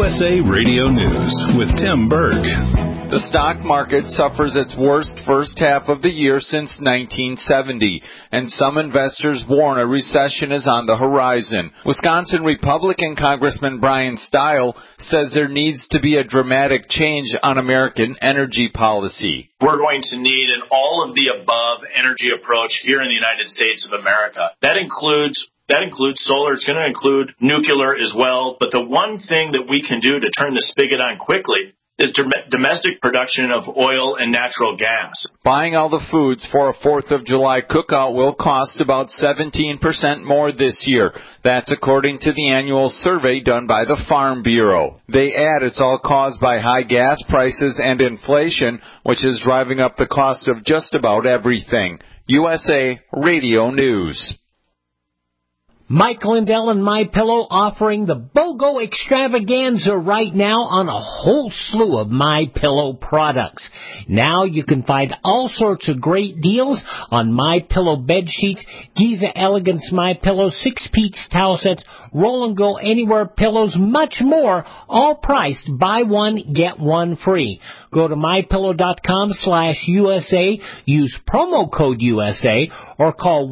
USA Radio News with Tim Berg. The stock market suffers its worst first half of the year since 1970, and some investors warn a recession is on the horizon. Wisconsin Republican Congressman Brian Stile says there needs to be a dramatic change on American energy policy. We're going to need an all-of-the-above energy approach here in the United States of America. That includes solar. It's going to include nuclear as well. But the one thing that we can do to turn the spigot on quickly is domestic production of oil and natural gas. Buying all the foods for a 4th of July cookout will cost about 17% more this year. That's according to the annual survey done by the Farm Bureau. They add it's all caused by high gas prices and inflation, which is driving up the cost of just about everything. USA Radio News. Mike Lindell and MyPillow offering the BOGO extravaganza right now on a whole slew of MyPillow products. Now you can find all sorts of great deals on MyPillow bed sheets, Giza Elegance MyPillow, 6-piece towel sets, Roll and Go Anywhere pillows, much more, all priced buy one, get one free. Go to mypillow.com/USA, use promo code USA, or call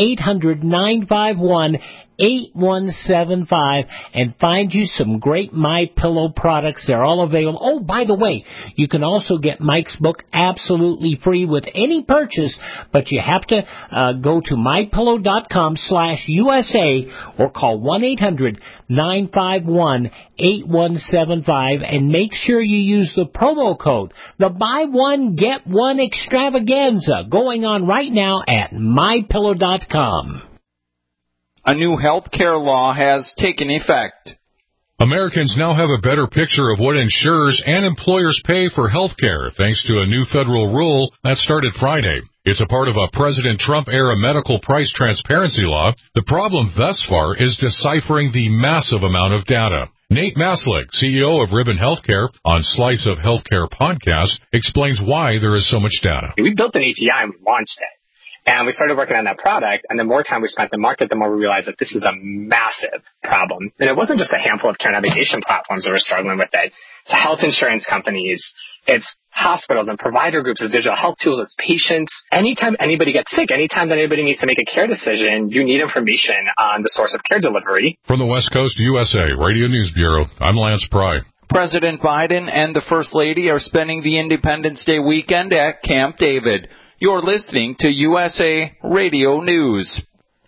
1-800-951-8175 and find you some great MyPillow products. They're all available. Oh, by the way, you can also get Mike's book absolutely free with any purchase, but you have to go to mypillow.com/USA or call 1-800-951-8175 and make sure you use the promo code. The buy one, get one extravaganza going on right now at mypillow.com. A new health care law has taken effect. Americans now have a better picture of what insurers and employers pay for health care thanks to a new federal rule that started Friday. It's a part of a President Trump-era medical price transparency law. The problem thus far is deciphering the massive amount of data. Nate Maslick, CEO of Ribbon Healthcare, on Slice of Healthcare podcast, explains why there is so much data. We built an API and we launched it. And we started working on that product, and the more time we spent in the market, the more we realized that this is a massive problem. And it wasn't just a handful of care navigation platforms that were struggling with it. It's health insurance companies, it's hospitals and provider groups, it's digital health tools, it's patients. Anytime anybody gets sick, anytime that anybody needs to make a care decision, you need information on the source of care delivery. From the West Coast USA Radio News Bureau, I'm Lance Pry. President Biden and the First Lady are spending the Independence Day weekend at Camp David. You're listening to USA Radio News.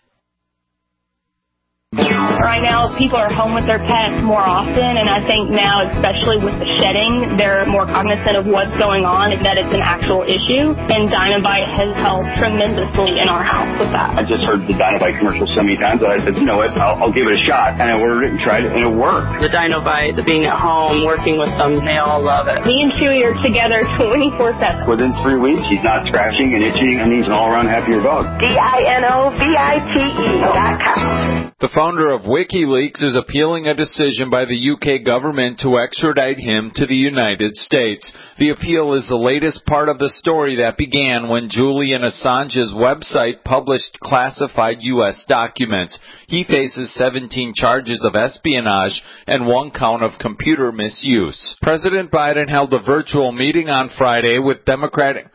Right now, people are home with their pets more often, and I think now, especially with the shedding, they're more cognizant of what's going on and that it's an actual issue, and Dinovite has helped tremendously in our house with that. I just heard the Dinovite commercial so many times that I said, you know what, I'll give it a shot, and I ordered it and tried it, and it worked. The Dinovite, the being at home, working with them, they all love it. Me and Chewy are together 24/7. Within 3 weeks, he's not scratching and itching, and he's an all-around happier dog. DINOVITE.com. The founder of WikiLeaks is appealing a decision by the UK government to extradite him to the United States. The appeal is the latest part of the story that began when Julian Assange's website published classified U.S. documents. He faces 17 charges of espionage and 1 count of computer misuse. President Biden held a virtual meeting on Friday with Democratic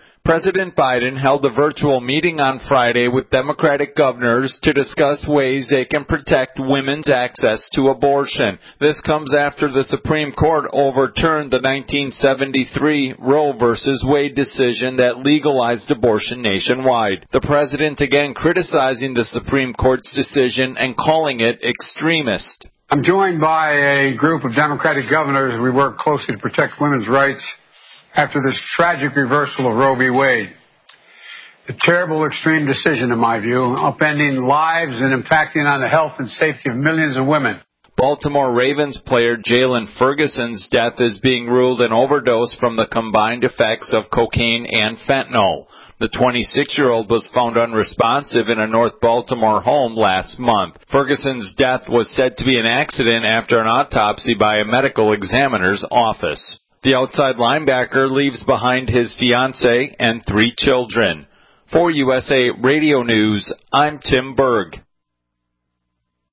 governors to discuss ways they can protect women's access to abortion. This comes after the Supreme Court overturned the 1973 Roe v. Wade decision that legalized abortion nationwide. The president again criticizing the Supreme Court's decision and calling it extremist. I'm joined by a group of Democratic governors. We work closely to protect women's rights after this tragic reversal of Roe v. Wade. A terrible, extreme decision, in my view, upending lives and impacting on the health and safety of millions of women. Baltimore Ravens player Jalen Ferguson's death is being ruled an overdose from the combined effects of cocaine and fentanyl. The 26-year-old was found unresponsive in a North Baltimore home last month. Ferguson's death was said to be an accident after an autopsy by a medical examiner's office. The outside linebacker leaves behind his fiancée and 3 children. For USA Radio News, I'm Tim Berg.